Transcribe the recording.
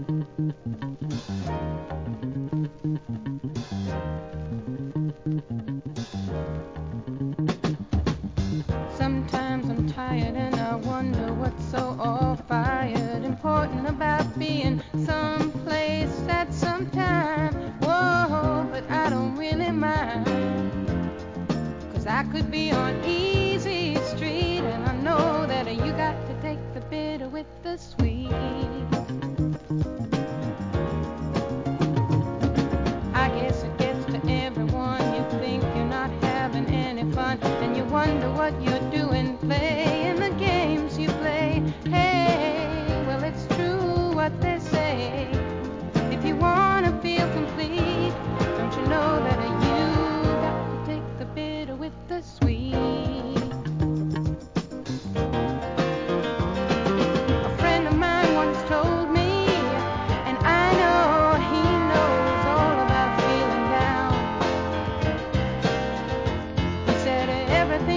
Sometimes I'm tired and I wonder what's so all-fired important about being someplace at some time. Whoa, but I don't really mind, 'cause I could be on easy street, and I know that you got to take the bitter with the sweet.